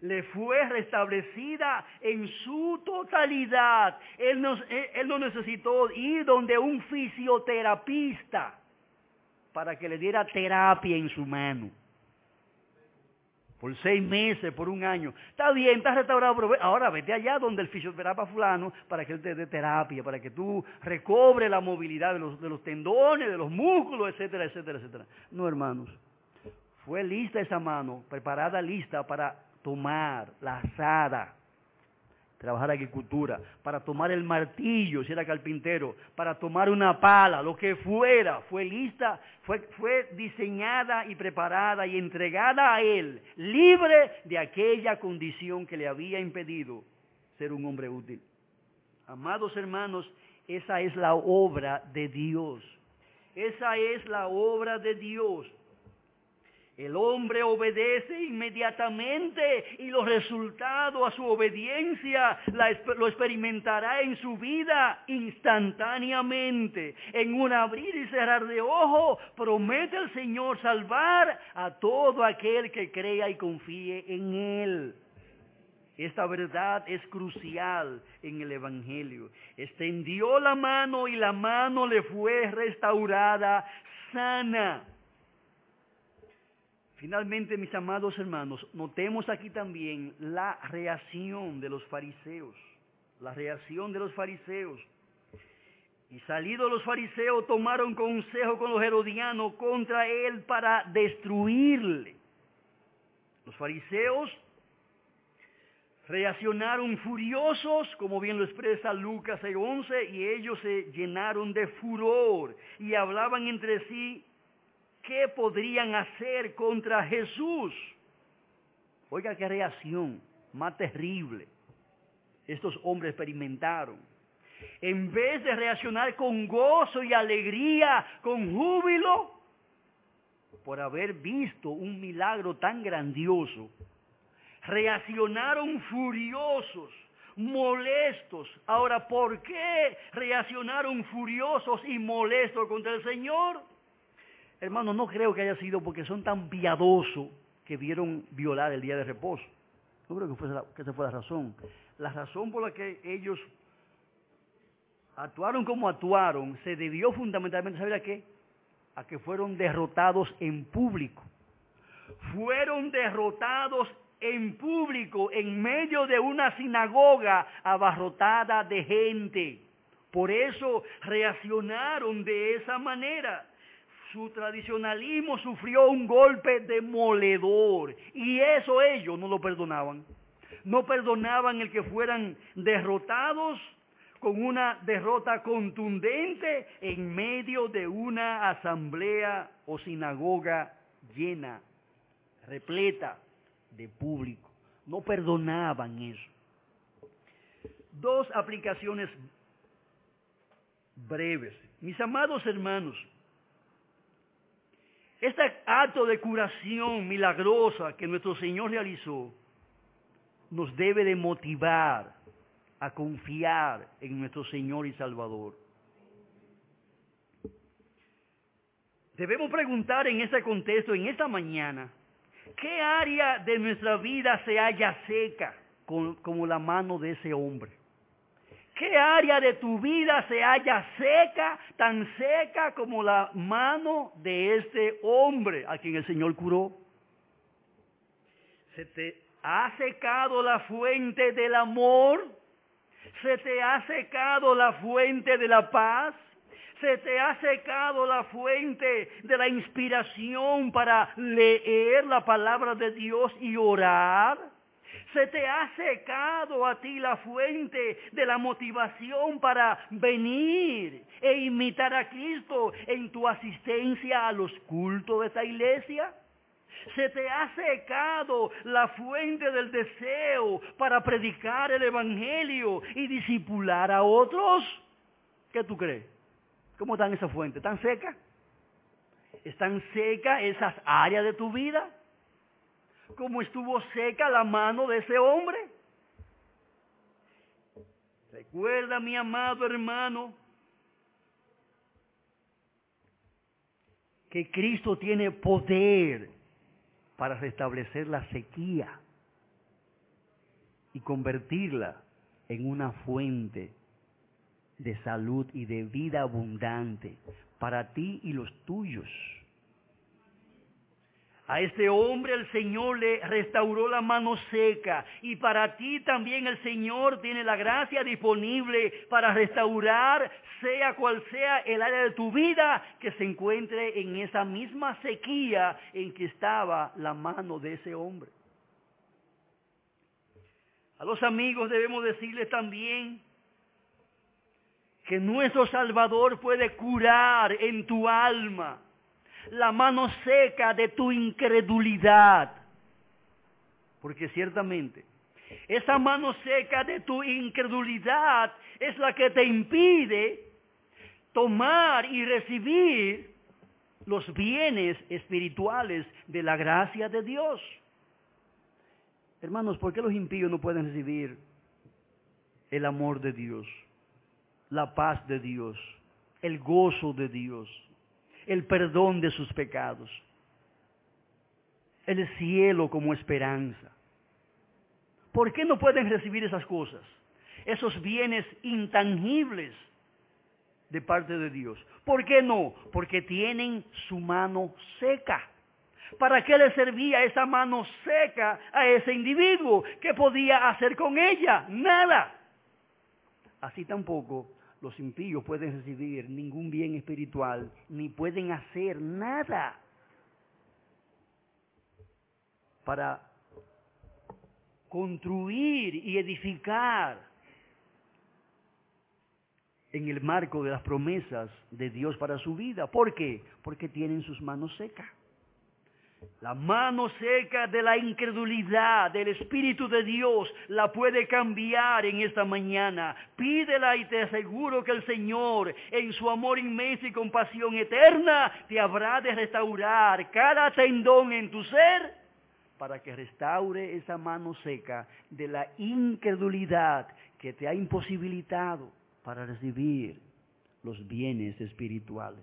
le fue restablecida en su totalidad. Él no necesitó ir donde un fisioterapista para que le diera terapia en su mano. Por 6 meses, por 1 año. Está bien, está restaurado, pero ahora vete allá donde el fisioterapeuta fulano para que él te dé terapia, para que tú recobres la movilidad de los tendones, de los músculos, etcétera, etcétera, etcétera. No, hermanos. Fue lista esa mano, preparada, lista para tomar la azada, trabajar agricultura, para tomar el martillo, si era carpintero, para tomar una pala, lo que fuera, fue lista, fue diseñada y preparada y entregada a él, libre de aquella condición que le había impedido ser un hombre útil. Amados hermanos, esa es la obra de Dios. Esa es la obra de Dios. El hombre obedece inmediatamente y los resultados a su obediencia lo experimentará en su vida instantáneamente. En un abrir y cerrar de ojos, promete el Señor salvar a todo aquel que crea y confíe en Él. Esta verdad es crucial en el Evangelio. Extendió la mano y la mano le fue restaurada sana. Finalmente, mis amados hermanos, notemos aquí también la reacción de los fariseos. La reacción de los fariseos. Y salidos los fariseos tomaron consejo con los herodianos contra él para destruirle. Los fariseos reaccionaron furiosos, como bien lo expresa Lucas 6:11, y ellos se llenaron de furor y hablaban entre sí qué podrían hacer contra Jesús. Oiga qué reacción más terrible estos hombres experimentaron. En vez de reaccionar con gozo y alegría, con júbilo, por haber visto un milagro tan grandioso, reaccionaron furiosos, molestos. Ahora, ¿por qué reaccionaron furiosos y molestos contra el Señor? Hermano, no creo que haya sido porque son tan piadosos que vieron violar el día de reposo. No creo que esa fue la razón. La razón por la que ellos actuaron como actuaron se debió fundamentalmente, ¿sabe a qué? A que fueron derrotados en público. Fueron derrotados en público, en medio de una sinagoga abarrotada de gente. Por eso reaccionaron de esa manera. Su tradicionalismo sufrió un golpe demoledor y eso ellos no lo perdonaban. No perdonaban el que fueran derrotados con una derrota contundente en medio de una asamblea o sinagoga llena, repleta de público. No perdonaban eso. 2 aplicaciones breves. Mis amados hermanos, este acto de curación milagrosa que nuestro Señor realizó nos debe de motivar a confiar en nuestro Señor y Salvador. Debemos preguntar en este contexto, en esta mañana, ¿qué área de nuestra vida se halla seca como la mano de ese hombre? ¿Qué área de tu vida se halla seca, tan seca como la mano de este hombre a quien el Señor curó? ¿Se te ha secado la fuente del amor? ¿Se te ha secado la fuente de la paz? ¿Se te ha secado la fuente de la inspiración para leer la palabra de Dios y orar? ¿Se te ha secado a ti la fuente de la motivación para venir e imitar a Cristo en tu asistencia a los cultos de esta iglesia? ¿Se te ha secado la fuente del deseo para predicar el Evangelio y discipular a otros? ¿Qué tú crees? ¿Cómo están esas fuentes? ¿Están secas? ¿Están secas esas áreas de tu vida? ¿Cómo estuvo seca la mano de ese hombre? Recuerda, mi amado hermano, que Cristo tiene poder para restablecer la sequía. y convertirla en una fuente de salud y de vida abundante para ti y los tuyos. A este hombre el Señor le restauró la mano seca, y para ti también el Señor tiene la gracia disponible para restaurar, sea cual sea el área de tu vida que se encuentre en esa misma sequía en que estaba la mano de ese hombre. A los amigos debemos decirles también que nuestro Salvador puede curar en tu alma la mano seca de tu incredulidad. Porque ciertamente, esa mano seca de tu incredulidad es la que te impide tomar y recibir los bienes espirituales de la gracia de Dios. Hermanos, ¿por qué los impíos no pueden recibir el amor de Dios, la paz de Dios, el gozo de Dios, el perdón de sus pecados, el cielo como esperanza? ¿Por qué no pueden recibir esas cosas, esos bienes intangibles de parte de Dios? ¿Por qué no? Porque tienen su mano seca. ¿Para qué le servía esa mano seca a ese individuo? ¿Qué podía hacer con ella? Nada. Así tampoco los impíos pueden recibir ningún bien espiritual, ni pueden hacer nada para construir y edificar en el marco de las promesas de Dios para su vida. ¿Por qué? Porque tienen sus manos secas. La mano seca de la incredulidad del Espíritu de Dios la puede cambiar en esta mañana. Pídela y te aseguro que el Señor, en su amor inmenso y compasión eterna, te habrá de restaurar cada tendón en tu ser para que restaure esa mano seca de la incredulidad que te ha imposibilitado para recibir los bienes espirituales.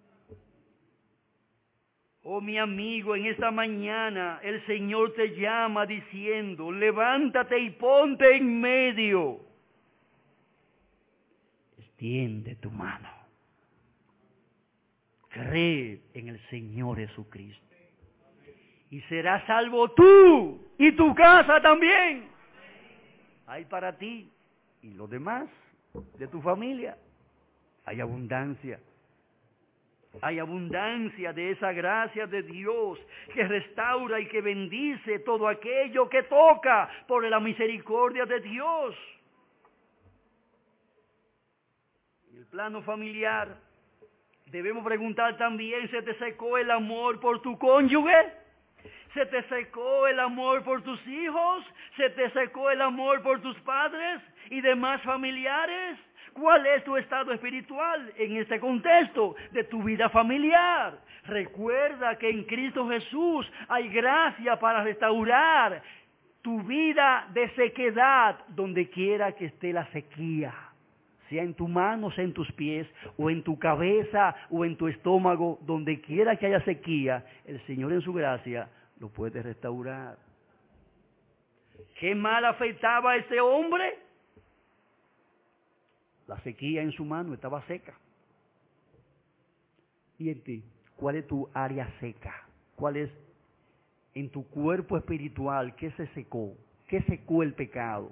Oh, mi amigo, en esta mañana el Señor te llama diciendo, levántate y ponte en medio. Extiende tu mano. Cree en el Señor Jesucristo. Y serás salvo tú y tu casa también. Hay para ti y los demás de tu familia. Hay abundancia. Hay abundancia de esa gracia de Dios que restaura y que bendice todo aquello que toca por la misericordia de Dios. En el plano familiar, debemos preguntar también, ¿se te secó el amor por tu cónyuge? ¿Se te secó el amor por tus hijos? ¿Se te secó el amor por tus padres y demás familiares? ¿Cuál es tu estado espiritual en este contexto de tu vida familiar? Recuerda que en Cristo Jesús hay gracia para restaurar tu vida de sequedad donde quiera que esté la sequía. Sea en tu mano, sea en tus pies, o en tu cabeza, o en tu estómago, donde quiera que haya sequía, el Señor en su gracia lo puede restaurar. ¿Qué mal afectaba a este hombre? La sequía en su mano estaba seca. ¿Y en ti? ¿Cuál es tu área seca? ¿Cuál es en tu cuerpo espiritual? ¿Qué se secó? ¿Qué secó el pecado?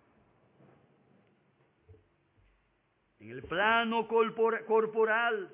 En el plano corporal,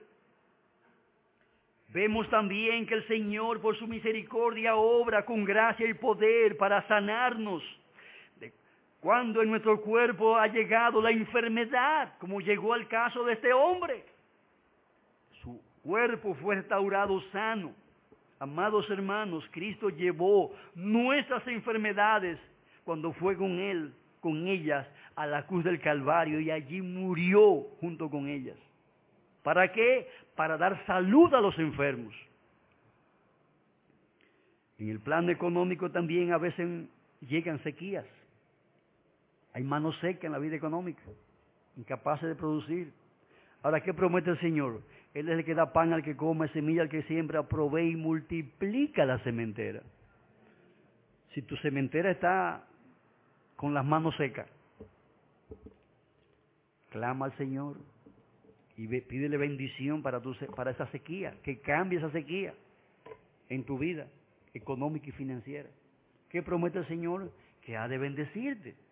vemos también que el Señor por su misericordia obra con gracia y poder para sanarnos. Cuando en nuestro cuerpo ha llegado la enfermedad, como llegó el caso de este hombre, su cuerpo fue restaurado sano. Amados hermanos, Cristo llevó nuestras enfermedades cuando fue con Él, con ellas, a la cruz del Calvario y allí murió junto con ellas. ¿Para qué? Para dar salud a los enfermos. En el plano económico también a veces llegan sequías. Hay mano seca en la vida económica, incapaces de producir. Ahora, ¿qué promete el Señor? Él es el que da pan al que come, semilla al que siembra, provee y multiplica la sementera. Si tu sementera está con las manos secas. Clama al Señor y pídele bendición para esa sequía, que cambie esa sequía en tu vida económica y financiera. ¿Qué promete el Señor? Que ha de bendecirte.